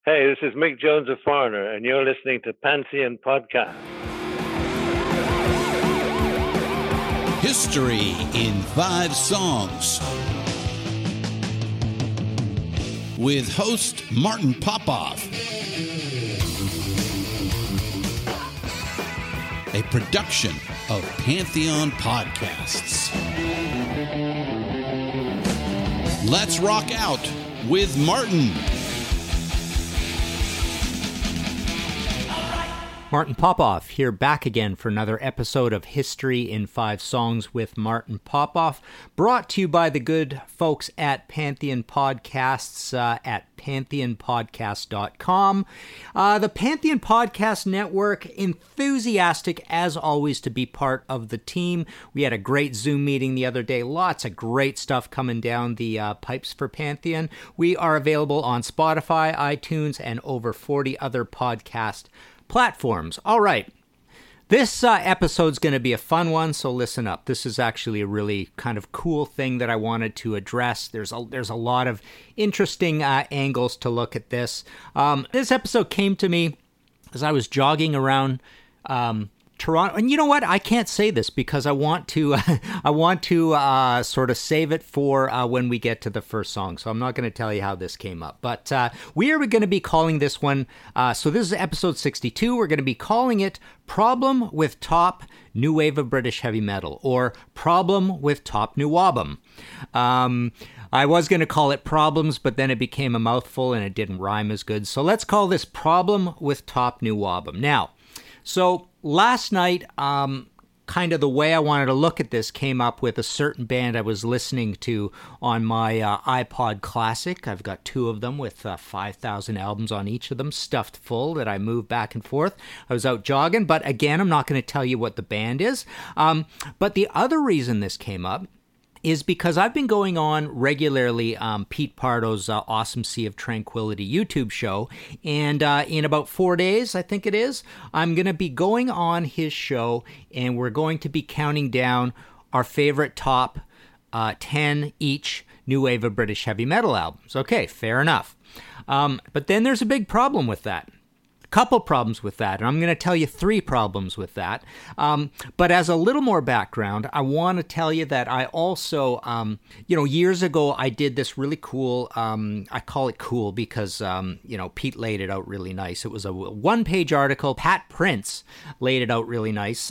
Hey, this is Mick Jones of Foreigner, and you're listening to Pantheon Podcast. History in 5 Songs with host Martin Popoff. A production of Pantheon Podcasts. Let's rock out with Martin. Martin Popoff here, back again for another episode of History in 5 Songs with Martin Popoff, brought to you by the good folks at Pantheon Podcasts at pantheonpodcast.com. The Pantheon Podcast Network, enthusiastic as always to be part of the team. We had a great Zoom meeting the other day. Lots of great stuff coming down the pipes for Pantheon. We are available on Spotify, iTunes, and over 40 other podcast platforms. All right. This episode's going to be a fun one, so listen up. This is actually a really kind of cool thing that I wanted to address. There's a lot of interesting angles to look at this. This episode came to me as I was jogging around Toronto, and you know what? I can't say this because I want to sort of save it for when we get to the first song. So I'm not going to tell you how this came up, but we are going to be calling this one. So this is episode 62. We're going to be calling it "Problem with Top New Wave of British Heavy Metal" or "Problem with Top New Album." I was going to call it Problems, but then it became a mouthful and it didn't rhyme as good. So let's call this "Problem with Top New Album." Now, so last night, kind of the way I wanted to look at this came up with a certain band I was listening to on my iPod Classic. I've got 2 of them with 5,000 albums on each of them, stuffed full, that I move back and forth. I was out jogging, but again, I'm not going to tell you what the band is. But the other reason this came up is because I've been going on regularly Pete Pardo's Awesome Sea of Tranquility YouTube show, and in about 4 days, I think it is, I'm going to be going on his show, and we're going to be counting down our favorite top 10 each new wave of British heavy metal albums. Okay, fair enough. But then there's a big problem with that. Couple problems with that, and I'm going to tell you 3 problems with that. But as a little more background, I want to tell you that I also, years ago, I did this really cool, I call it cool because, Pete laid it out really nice. It was a 1-page article. Pat Prince laid it out really nice.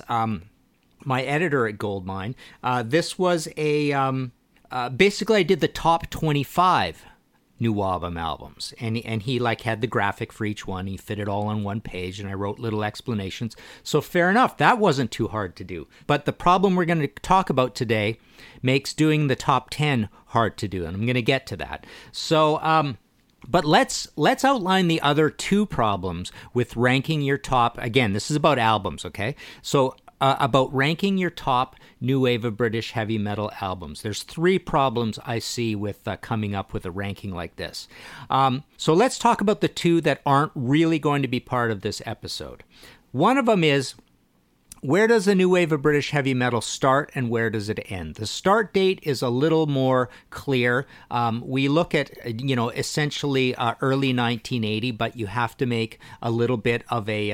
My editor at Goldmine. This was basically I did the top 25 new albums, and he had the graphic for each one. He fit it all on 1 page, and I wrote little explanations. So fair enough, that wasn't too hard to do. But the problem we're going to talk about today makes doing the top 10 hard to do, and I'm going to get to that. So but let's outline the other 2 problems with ranking your top. Again, this is about albums, okay? So about ranking your top new wave of British heavy metal albums. There's 3 problems I see with coming up with a ranking like this. So let's talk about the 2 that aren't really going to be part of this episode. One of them is, where does the new wave of British heavy metal start and where does it end? The start date is a little more clear. We look at, essentially early 1980, but you have to make a little bit of a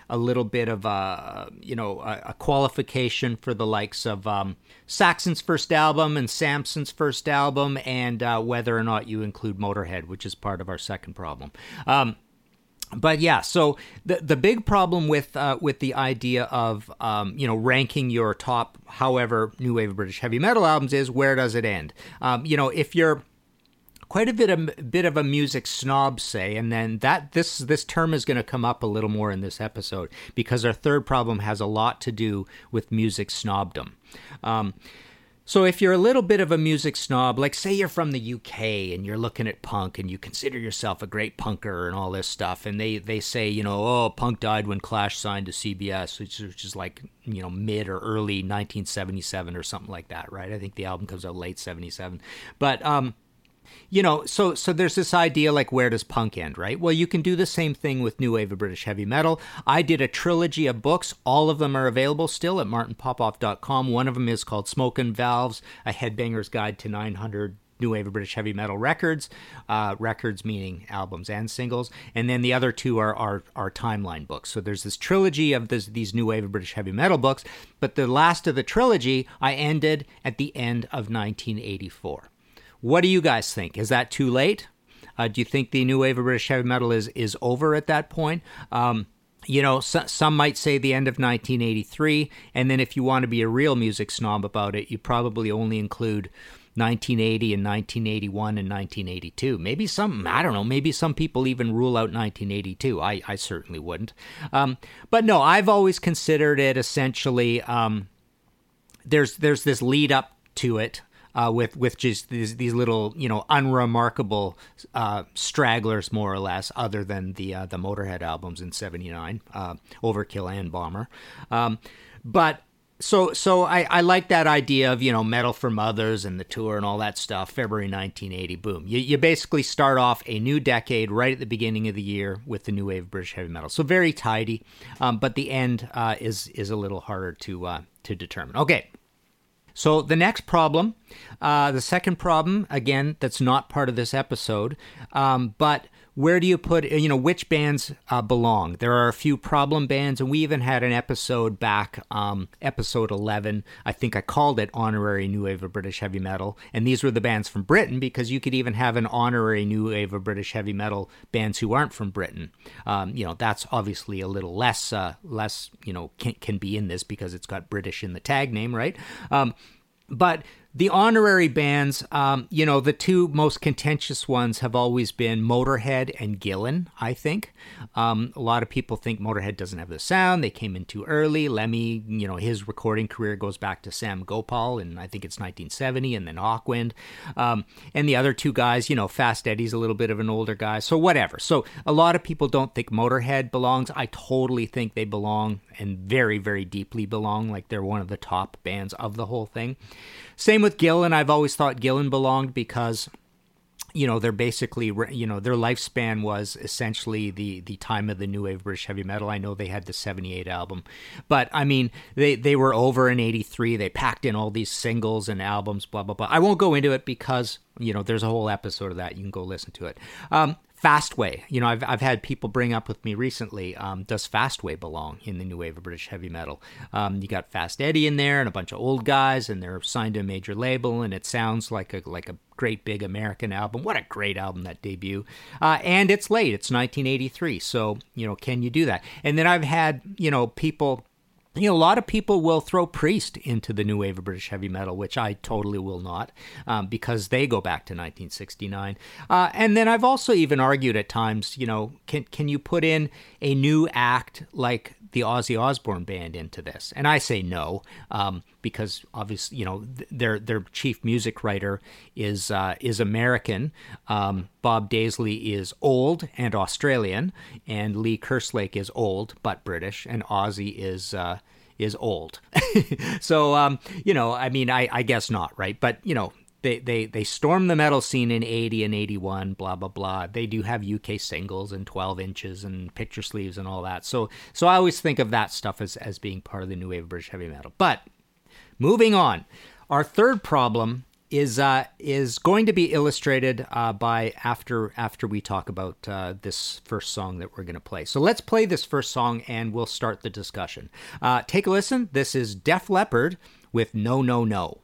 qualification for the likes of Saxon's first album and Samson's first album, and whether or not you include Motorhead, which is part of our second problem. But yeah, so the big problem with the idea of ranking your top, however, new wave of British heavy metal albums is, where does it end? If you're quite a bit of a music snob, say, and then this term is going to come up a little more in this episode because our third problem has a lot to do with music snobdom. So if you're a little bit of a music snob, like say you're from the UK and you're looking at punk and you consider yourself a great punker and all this stuff, and they say, punk died when Clash signed to CBS, which is like, mid or early 1977 or something like that, right? I think the album comes out late 77. But so there's this idea, like, where does punk end, right? Well, you can do the same thing with new wave of British heavy metal. I did a trilogy of books. All of them are available still at martinpopoff.com. One of them is called Smoke and Valves, A Headbanger's Guide to 900 New Wave of British Heavy Metal records, records meaning albums and singles, and then the other two are timeline books. So there's this trilogy of these New Wave of British Heavy Metal books, but the last of the trilogy I ended at the end of 1984. What do you guys think? Is that too late? Do you think the New Wave of British Heavy Metal is over at that point? Some might say the end of 1983, and then if you want to be a real music snob about it, you probably only include 1980 and 1981 and 1982. Maybe some people even rule out 1982. I certainly wouldn't. But no, I've always considered it essentially, there's this lead up to it, with just these little, unremarkable stragglers, more or less, other than the Motorhead albums in '79, Overkill and Bomber. But so I like that idea of, Metal for Mothers and the tour and all that stuff. February 1980, boom. You basically start off a new decade right at the beginning of the year with the New Wave of British Heavy Metal. So very tidy, but the end is a little harder to determine. Okay. So the next problem, the second problem, again, that's not part of this episode, but where do you put, which bands belong? There are a few problem bands, and we even had an episode back, episode 11, I think I called it Honorary New Wave of British Heavy Metal, and these were the bands from Britain, because you could even have an Honorary New Wave of British Heavy Metal bands who aren't from Britain. That's obviously a little less, can be in this because it's got British in the tag name, right? But the honorary bands, the two most contentious ones have always been Motorhead and Gillan, I think. A lot of people think Motorhead doesn't have the sound. They came in too early. Lemmy, his recording career goes back to Sam Gopal, and I think it's 1970, and then Hawkwind. And the other two guys, Fast Eddie's a little bit of an older guy, so whatever. So a lot of people don't think Motorhead belongs. I totally think they belong, and very, very deeply belong, like they're one of the top bands of the whole thing. Same with Gillan. I've always thought Gillan belonged because, they're basically, their lifespan was essentially the time of the New Wave British Heavy Metal. I know they had the 78 album, but I mean, they were over in 83. They packed in all these singles and albums, blah, blah, blah. I won't go into it because, there's a whole episode of that. You can go listen to it. Fastway, I've had people bring up with me recently, does Fastway belong in the New Wave of British Heavy Metal? You got Fast Eddie in there and a bunch of old guys, and they're signed to a major label, and it sounds like a great big American album. What a great album, that debut. And it's late, it's 1983, so, can you do that? And then I've had, people... a lot of people will throw Priest into the New Wave of British Heavy Metal, which I totally will not, because they go back to 1969. And then I've also even argued at times, can you put in a new act like the Ozzy Osbourne band into this? And I say no, because obviously, their chief music writer is American. Bob Daisley is old and Australian, and Lee Kerslake is old but British, and Ozzy is old. So, I guess not, right? But, they stormed the metal scene in 80 and 81, blah, blah, blah. They do have UK singles and 12 inches and picture sleeves and all that. So I always think of that stuff as being part of the New Wave of British Heavy Metal. But moving on, our third problem is going to be illustrated by after we talk about this first song that we're going to play. So let's play this first song and we'll start the discussion. Take a listen. This is Def Leppard with No, No, No.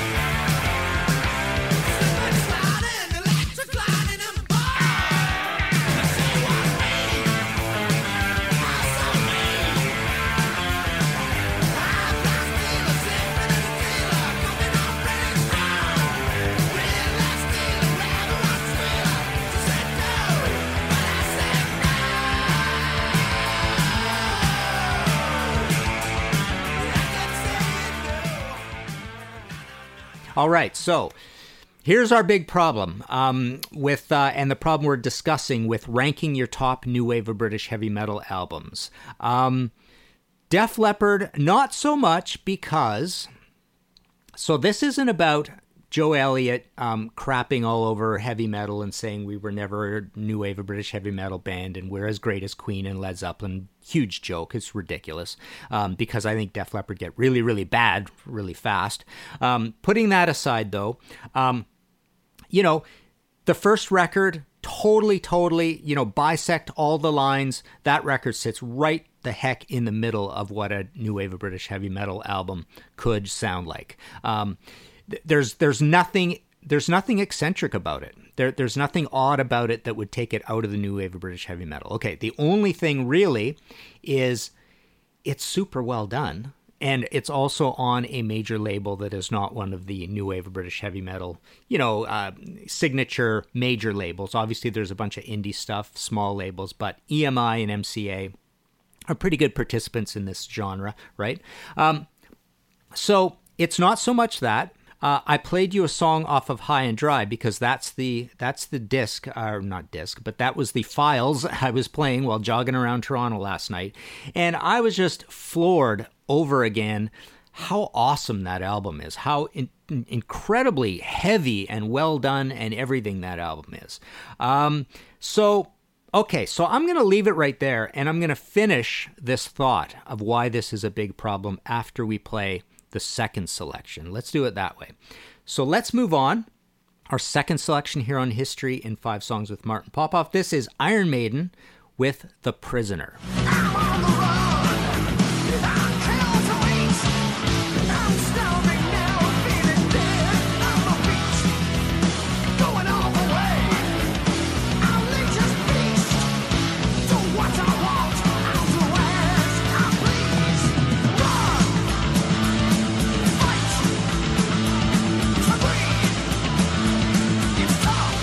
All right, so here's our big problem with and the problem we're discussing with ranking your top New Wave of British Heavy Metal albums. Def Leppard, not so much, because... So this isn't about Joe Elliott crapping all over heavy metal and saying we were never a New Wave of British Heavy Metal band and we're as great as Queen and Led Zeppelin. Huge joke. It's ridiculous, because I think Def Leppard get really, really bad really fast. Putting that aside, though, the first record, totally, bisect all the lines. That record sits right the heck in the middle of what a new wave of British heavy metal album could sound like. There's nothing eccentric about it. There's nothing odd about it that would take it out of the new wave of British heavy metal. Okay, the only thing really is it's super well done, and it's also on a major label that is not one of the new wave of British heavy metal, signature major labels. Obviously, there's a bunch of indie stuff, small labels, but EMI and MCA are pretty good participants in this genre, right? So it's not so much that. I played you a song off of High and Dry because that's the disc, or not disc, but that was the files I was playing while jogging around Toronto last night. And I was just floored over again how awesome that album is, how incredibly heavy and well done and everything that album is. So I'm going to leave it right there, and I'm going to finish this thought of why this is a big problem after we play the second selection. Let's do it that way. So let's move on. Our second selection here on History in 5 Songs with Martin Popoff. This is Iron Maiden with The Prisoner. I'm on the run. I'm hell to eat. I'm starving now, feeling dead. I'm a beast, going all the way. I'm nature's beast. Do what I want. I'll do as I please. Run, fight, to breathe. It's tough.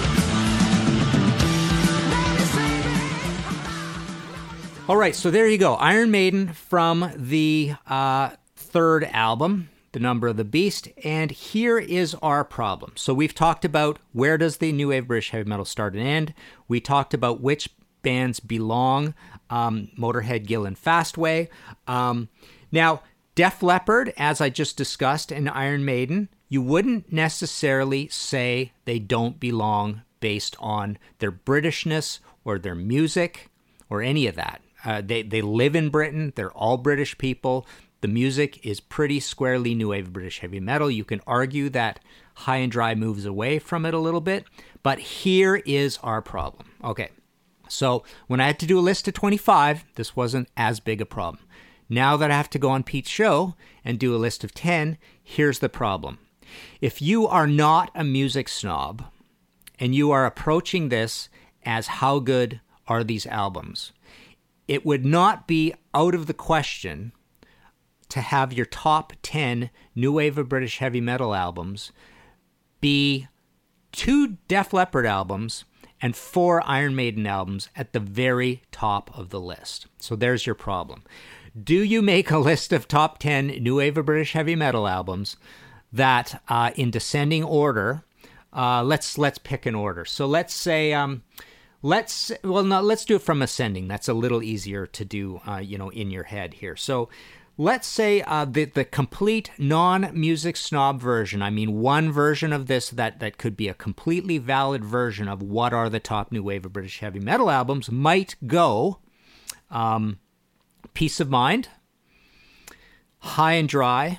Now you save me. All right, so there you go. Iron Maiden from the third album, The Number of the Beast. And here is our problem. So we've talked about where does the new wave British heavy metal start and end. We talked about which bands belong, Motorhead, Gill, and Fastway. Now, Def Leppard, as I just discussed, and Iron Maiden, you wouldn't necessarily say they don't belong based on their Britishness or their music or any of that. They live in Britain. They're all British people. The music is pretty squarely new wave British heavy metal. You can argue that High and Dry moves away from it a little bit, but here is our problem. Okay, so when I had to do a list of 25, this wasn't as big a problem. Now that I have to go on Pete's show and do a list of 10, here's the problem. If you are not a music snob and you are approaching this as how good are these albums, it would not be out of the question to have your top 10 new wave of British heavy metal albums be 2 Def Leppard albums and 4 Iron Maiden albums at the very top of the list. So there's your problem. Do you make a list of top 10 new wave of British heavy metal albums that, in descending order, let's pick an order. So let's say, let's do it from ascending. That's a little easier to do, in your head here. So let's say the complete non-music snob version, I mean one version of this that could be a completely valid version of what are the top new wave of British heavy metal albums, might go Peace of Mind, High and Dry,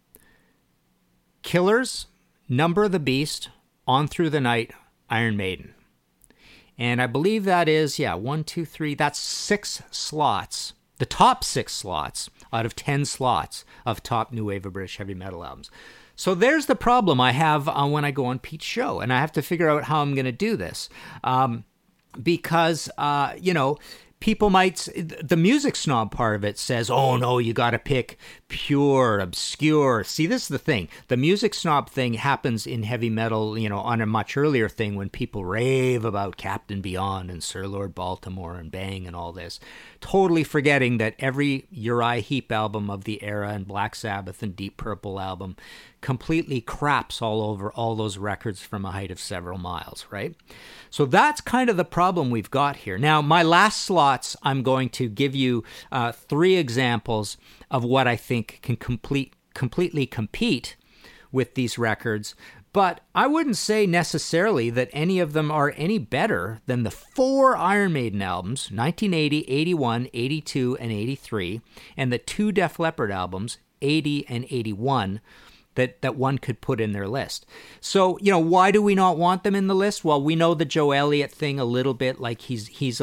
Killers, Number of the Beast, On Through the Night, Iron Maiden. And I believe that is, 1, 2, 3, that's 6 slots. The top 6 slots out of 10 slots of top new wave of British heavy metal albums. So there's the problem I have when I go on Pete's show, and I have to figure out how I'm going to do this. Because, people might, the music snob part of it says, oh no, you got to pick pure, obscure. See, this is the thing. The music snob thing happens in heavy metal, on a much earlier thing when people rave about Captain Beyond and Sir Lord Baltimore and Bang and all this, totally forgetting that every Uriah Heep album of the era and Black Sabbath and Deep Purple album completely craps all over all those records from a height of several miles, right? So that's kind of the problem we've got here. Now, my last slots, I'm going to give you 3 examples of what I think can completely compete with these records, but I wouldn't say necessarily that any of them are any better than the 4 Iron Maiden albums, 1980, 81, 82, and 83, and the 2 Def Leppard albums, 80 and 81, that one could put in their list. So, why do we not want them in the list? Well, we know the Joe Elliott thing a little bit, like he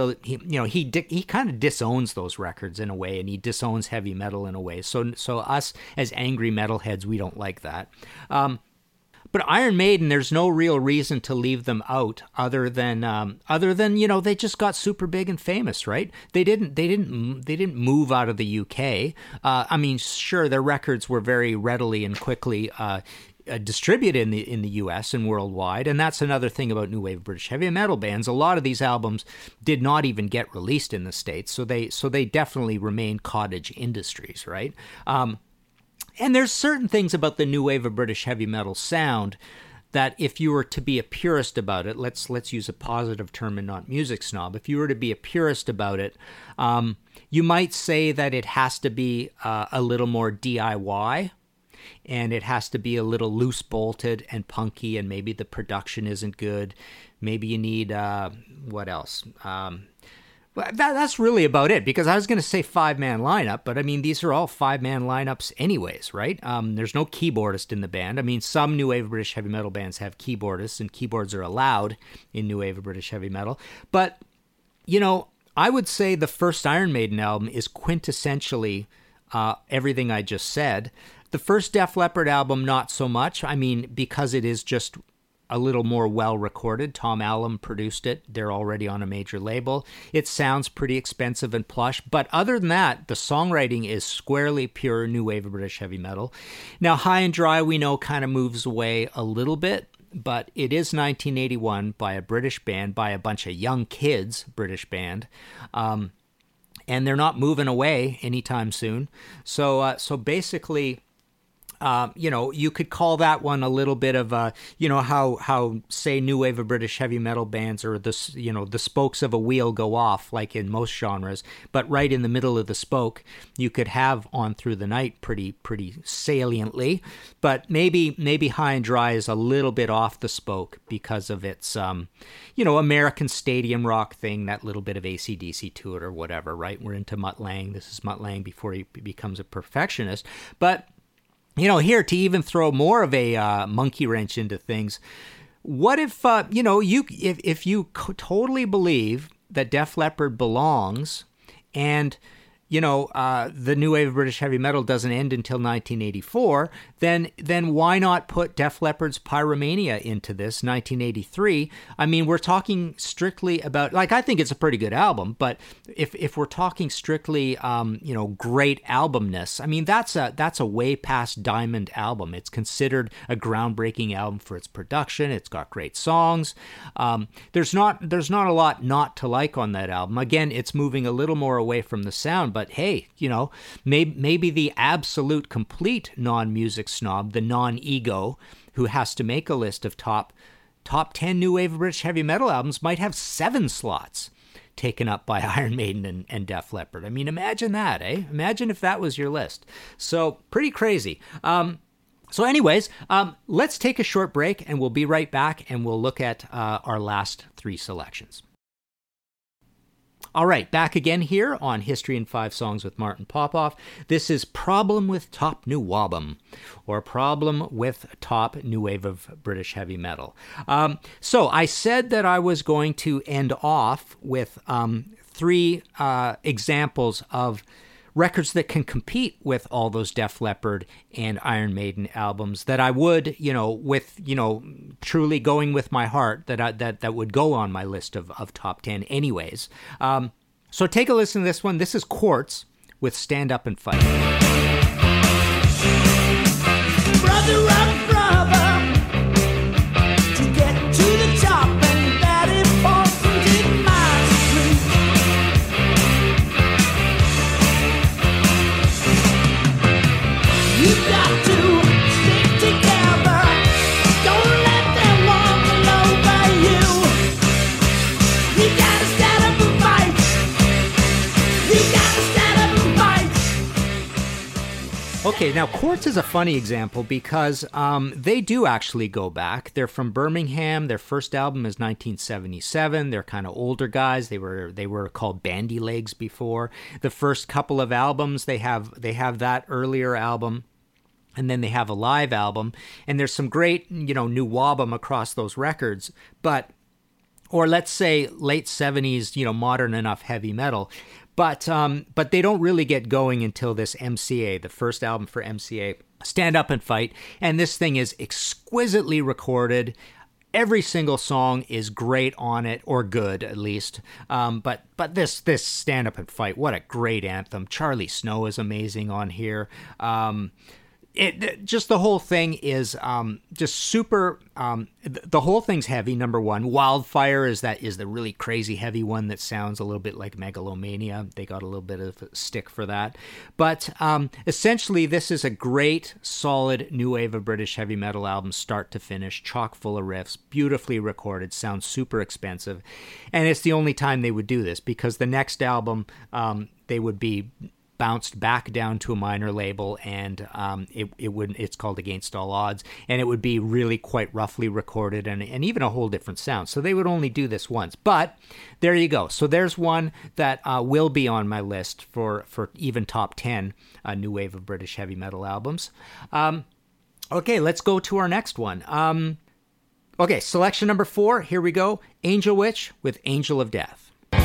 kind of disowns those records in a way, and he disowns heavy metal in a way. So us as angry metalheads, we don't like that. But Iron Maiden, there's no real reason to leave them out other than they just got super big and famous, right? They didn't move out of the UK. I mean, sure, their records were very readily and quickly distributed in the US and worldwide, and that's another thing about new wave British heavy metal bands. A lot of these albums did not even get released in the States, so they definitely remain cottage industries, right? And there's certain things about the new wave of British heavy metal sound that if you were to be a purist about it, let's use a positive term and not music snob. If you were to be a purist about it, you might say that it has to be a little more DIY, and it has to be a little loose bolted and punky, and maybe the production isn't good. Maybe you need what else? That's really about it, because I was going to say 5-man lineup, but I mean, these are all 5-man lineups anyways, right? There's no keyboardist in the band. I mean, some new wave British heavy metal bands have keyboardists, and keyboards are allowed in new wave British heavy metal. But, I would say the first Iron Maiden album is quintessentially everything I just said. The first Def Leppard album, not so much. I mean, because it is just a little more well-recorded. Tom Allom produced it. They're already on a major label. It sounds pretty expensive and plush, but other than that, the songwriting is squarely pure new wave of British heavy metal. Now, High and Dry, we know, kind of moves away a little bit, but it is 1981 by a British band, by a bunch of young kids, British band, and they're not moving away anytime soon. So basically, you could call that one a little bit of how say new wave of British heavy metal bands, or the spokes of a wheel go off like in most genres, but right in the middle of the spoke you could have On Through the Night pretty saliently, but maybe High and Dry is a little bit off the spoke because of its American stadium rock thing, that little bit of AC/DC to it or whatever, right? We're into Mutt Lange. This is Mutt Lange before he becomes a perfectionist, but here, to even throw more of a monkey wrench into things, what if, if you totally believe that Def Leppard belongs, and, the new wave of British heavy metal doesn't end until 1984, then why not put Def Leppard's Pyromania into this, 1983? I mean, we're talking strictly about, I think it's a pretty good album, but if we're talking strictly, great albumness, I mean, that's a way past diamond album. It's considered a groundbreaking album for its production. It's got great songs. There's not a lot not to like on that album. Again, it's moving a little more away from the sound, but hey, maybe the absolute complete non-music snob, the non-ego, who has to make a list of top 10 new wave British heavy metal albums, might have 7 slots taken up by Iron Maiden and Def Leppard. I mean, imagine that, eh? Imagine if that was your list. So, pretty crazy. So anyways, let's take a short break, and we'll be right back, and we'll look at our last 3 selections. All right, back again here on History in 5 Songs with Martin Popoff. This is Problem with Top New Wabum, or Problem with Top New Wave of British Heavy Metal. So I said that I was going to end off with 3 examples of records that can compete with all those Def Leppard and Iron Maiden albums that I would, truly going with my heart, that would go on my list of top 10 anyways. So take a listen to this one. This is Quartz with Stand Up and Fight. Brother up, brother, to get to the top, and that important in my street. You got to stick together. Don't let them walk all over you. You gotta stand up and fight. You gotta stand up and fight. Okay, now Quartz is a funny example because they do actually go back. They're from Birmingham. Their first album is 1977. They're kind of older guys. They were called Bandy Legs before. The first couple of albums, they have that earlier album and then they have a live album, and there's some great, new wabum across those records, or let's say late 70s, modern enough heavy metal. But they don't really get going until this MCA, the first album for MCA, Stand Up and Fight. And this thing is exquisitely recorded. Every single song is great on it, or good at least. But this Stand Up and Fight, what a great anthem. Charlie Snow is amazing on here. Just the whole thing is just super. The whole thing's heavy. Number one, Wildfire is the really crazy heavy one that sounds a little bit like Megalomania. They got a little bit of a stick for that, but essentially this is a great, solid new wave of British heavy metal album, start to finish, chock full of riffs, beautifully recorded, sounds super expensive, and it's the only time they would do this, because the next album they would be bounced back down to a minor label, and it's called Against All Odds, and it would be really quite roughly recorded and even a whole different sound. So they would only do this once. But there you go. So there's one that will be on my list for even top 10 new wave of British heavy metal albums. Okay, let's go to our next one. Okay, selection number 4. Here we go. Angel Witch with Angel of Death.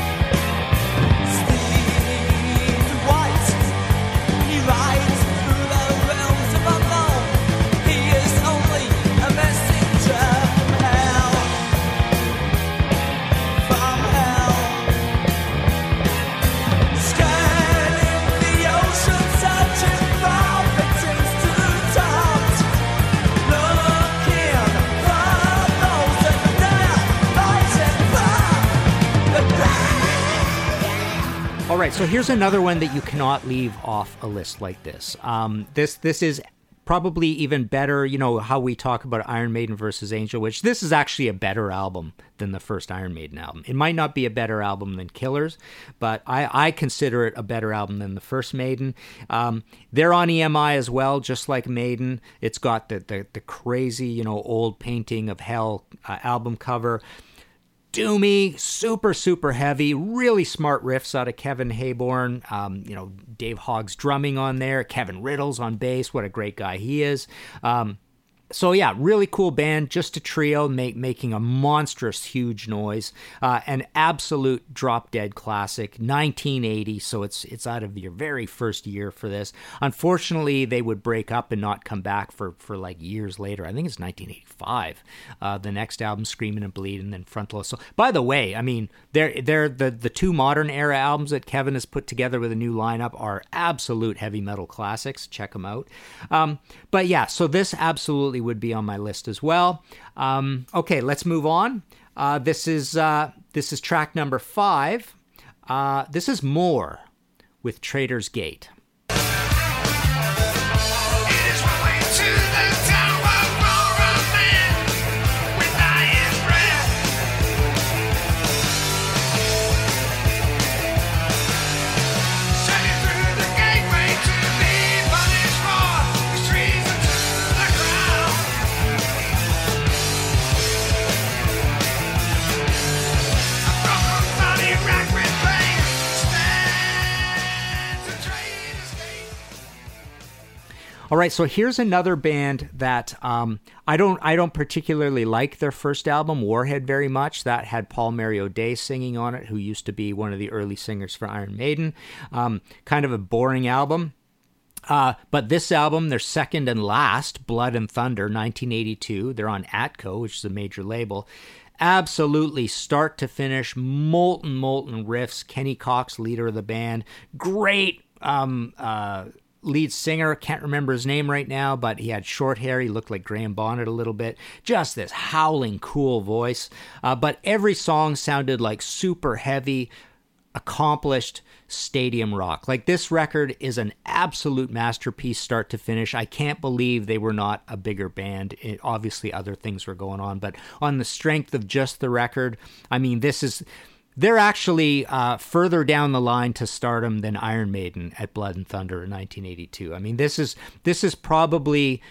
All right, so here's another one that you cannot leave off a list like this. This is probably even better, how we talk about Iron Maiden versus Angel Witch. This is actually a better album than the first Iron Maiden album. It might not be a better album than Killers, but I consider it a better album than the first Maiden. They're on EMI as well, just like Maiden. It's got the crazy, old Painting of Hell album cover. Doomy, super, super heavy, really smart riffs out of Kevin Hayborn. Dave Hogg's drumming on there. Kevin Riddle's on bass. What a great guy he is. So yeah, really cool band, just a trio making a monstrous, huge noise. An absolute drop-dead classic, 1980, so it's out of your very first year for this. Unfortunately, they would break up and not come back for like years later. I think it's 1985. The next album, Screaming and Bleed, and then Frontal Assault. By the way, I mean, they're the two modern era albums that Kevin has put together with a new lineup are absolute heavy metal classics. Check them out. But yeah, so this absolutely would be on my list as well. Okay, let's move on. This is track number 5. This is More with Traitor's Gate. All right, so here's another band that I don't particularly like their first album, Warhead, very much. That had Paul Mary O'Day singing on it, who used to be one of the early singers for Iron Maiden. Kind of a boring album. But this album, their second and last, Blood and Thunder, 1982. They're on Atco, which is a major label. Absolutely start to finish, molten riffs. Kenny Cox, leader of the band. Great lead singer, can't remember his name right now, but he had short hair. He looked like Graham Bonnet a little bit. Just this howling, cool voice. But every song sounded like super heavy, accomplished stadium rock. Like, this record is an absolute masterpiece start to finish. I can't believe they were not a bigger band. Obviously, other things were going on, but on the strength of just the record, I mean, they're actually further down the line to stardom than Iron Maiden at Blood and Thunder in 1982. I mean, this is probably,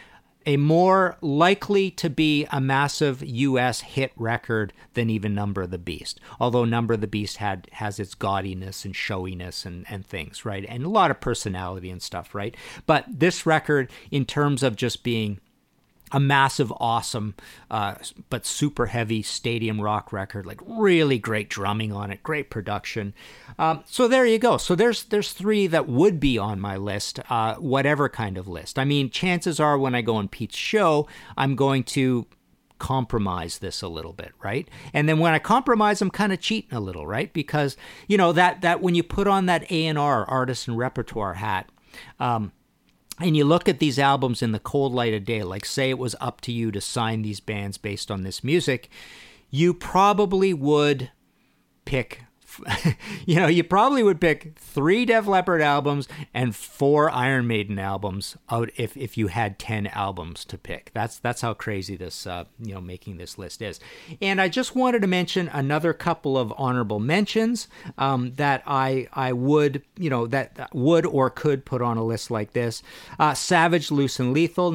a more likely to be a massive U.S. hit record than even Number of the Beast. Although Number of the Beast has its gaudiness and showiness and things, right? And a lot of personality and stuff, right? But this record, in terms of just being a massive, awesome, but super heavy stadium rock record, like really great drumming on it, great production. So there you go. So there's three that would be on my list, whatever kind of list. I mean, chances are when I go on Pete's show, I'm going to compromise this a little bit, right? And then when I compromise, I'm kind of cheating a little, right? Because, that when you put on that A&R, artist and repertoire hat, and you look at these albums in the cold light of day, like say it was up to you to sign these bands based on this music, you probably would pick, you probably would pick 3 Def Leppard albums and 4 Iron Maiden albums out if you had 10 albums to pick. That's how crazy this, making this list is. And I just wanted to mention another couple of honorable mentions that I would, that would or could put on a list like this. Savage, Loose and Lethal,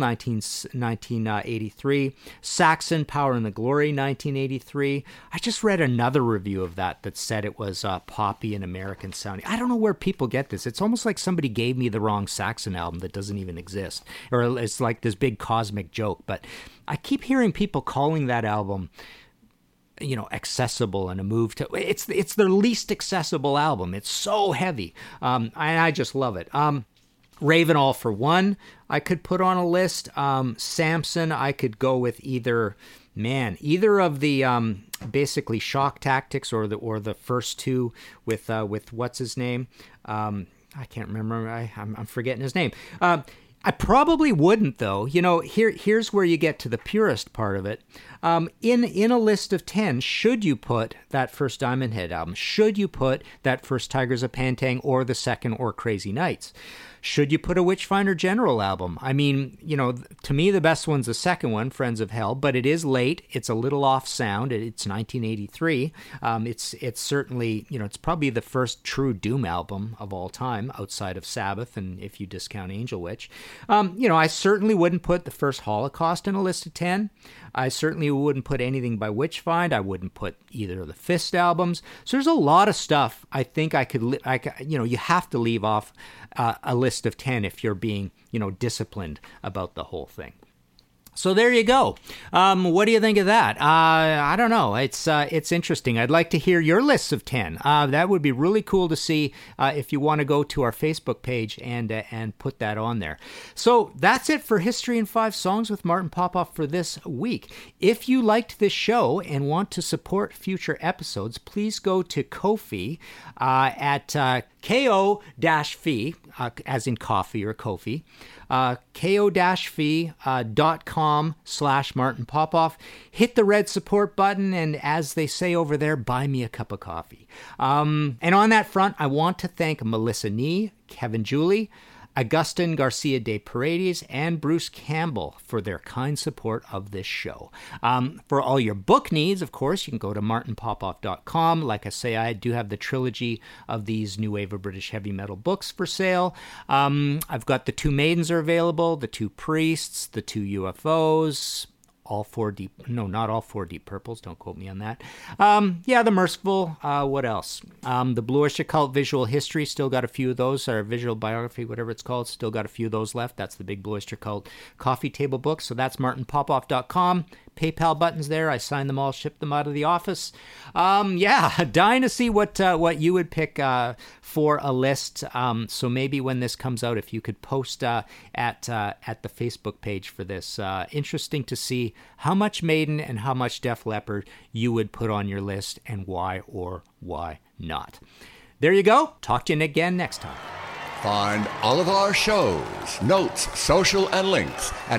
1983. Saxon, Power and the Glory, 1983. I just read another review of that said it was poppy and American sounding. I don't know where people get this. It's almost like somebody gave me the wrong Saxon album that doesn't even exist, or it's like this big cosmic joke. But I keep hearing people calling that album, accessible and a move to. It's their least accessible album. It's so heavy. I just love it. Raven All for One, I could put on a list. Samson, I could go with either of the basically Shock Tactics or the first two with what's his name? I can't remember. I'm forgetting his name. I probably wouldn't, though. Here's where you get to the purist part of it. In a list of 10, should you put that first Diamond Head album? Should you put that first Tigers of Pantang or the second or Crazy Nights? Should you put a Witchfinder General album? I mean, to me, the best one's the second one, Friends of Hell, but it is late. It's a little off sound. It's 1983. It's certainly, it's probably the first true Doom album of all time outside of Sabbath, and if you discount Angel Witch. I certainly wouldn't put the first Holocaust in a list of 10. I certainly wouldn't put anything by Witchfind. I wouldn't put either of the Fist albums. So there's a lot of stuff I think I could, you have to leave off a list of 10 if you're being, disciplined about the whole thing. So there you go. What do you think of that? I don't know. It's interesting. I'd like to hear your lists of 10. That would be really cool to see if you want to go to our Facebook page and put that on there. So that's it for History in 5 Songs with Martin Popoff for this week. If you liked this show and want to support future episodes, please go to Ko-fi at ko-fi, as in coffee or Ko-fi, ko-fi.com/Martin Popoff. Hit the red support button, and as they say over there, buy me a cup of coffee. And on that front, I want to thank Melissa Nee, Kevin Julie, Augustin Garcia de Paredes, and Bruce Campbell for their kind support of this show. For all your book needs, of course, you can go to martinpopoff.com. Like I say, I do have the trilogy of these New Wave of British Heavy Metal books for sale. I've got the 2 Maidens are available, the 2 Priests, the 2 UFOs, all 4 Deep, no, not all 4 Deep Purples, don't quote me on that. The Merciful, what else? The Bluish Occult Visual History, still got a few of those, or Visual Biography, whatever it's called, still got a few of those left. That's the big Bluish Occult coffee table book, so that's martinpopoff.com. PayPal buttons there. I sign them all, ship them out of the office. Dying to see what you would pick for a list. So maybe when this comes out, if you could post at the Facebook page for this. Interesting to see how much Maiden and how much Def Leppard you would put on your list and why or why not. There you go. Talk to you again next time. Find all of our shows, notes, social, and links at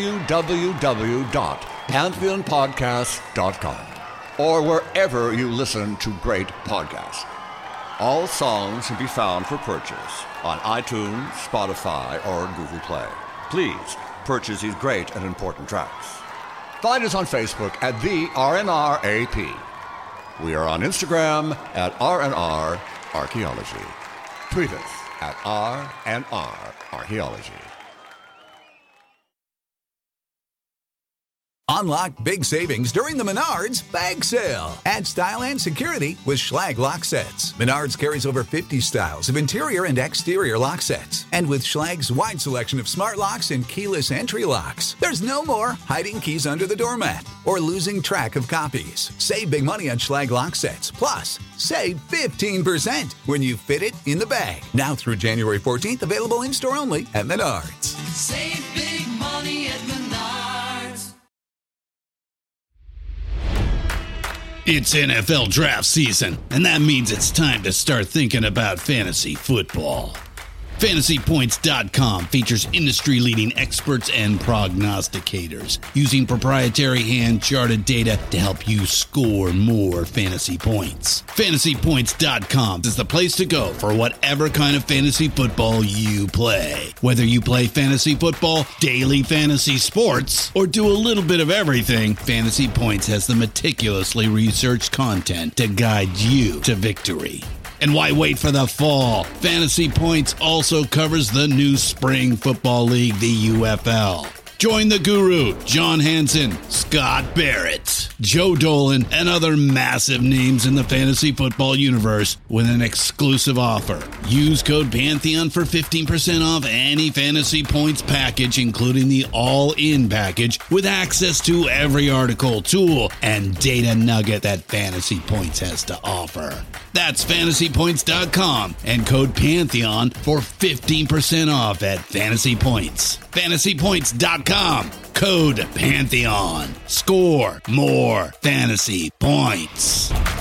www.pantheonpodcast.com or wherever you listen to great podcasts. All songs can be found for purchase on iTunes, Spotify, or Google Play. Please purchase these great and important tracks. Find us on Facebook at the RNRAP. We are on Instagram at RNR Archaeology. Tweet us at RNR Archaeology. Unlock big savings during the Menards Bag Sale. Add style and security with Schlage lock sets. Menards carries over 50 styles of interior and exterior lock sets. And with Schlage's wide selection of smart locks and keyless entry locks, there's no more hiding keys under the doormat or losing track of copies. Save big money on Schlage lock sets. Plus, save 15% when you fit it in the bag. Now through January 14th, available in-store only at Menards. Save big money at Menards. It's NFL draft season, and that means it's time to start thinking about fantasy football. FantasyPoints.com features industry-leading experts and prognosticators using proprietary hand-charted data to help you score more fantasy points. FantasyPoints.com is the place to go for whatever kind of fantasy football you play. Whether you play fantasy football, daily fantasy sports, or do a little bit of everything, Fantasy Points has the meticulously researched content to guide you to victory. And why wait for the fall? Fantasy Points also covers the new spring football league, the UFL. Join the guru, John Hansen, Scott Barrett, Joe Dolan, and other massive names in the fantasy football universe with an exclusive offer. Use code Pantheon for 15% off any Fantasy Points package, including the all-in package, with access to every article, tool, and data nugget that Fantasy Points has to offer. That's FantasyPoints.com and code Pantheon for 15% off at Fantasy Points. FantasyPoints.com, code Pantheon. Score more fantasy points.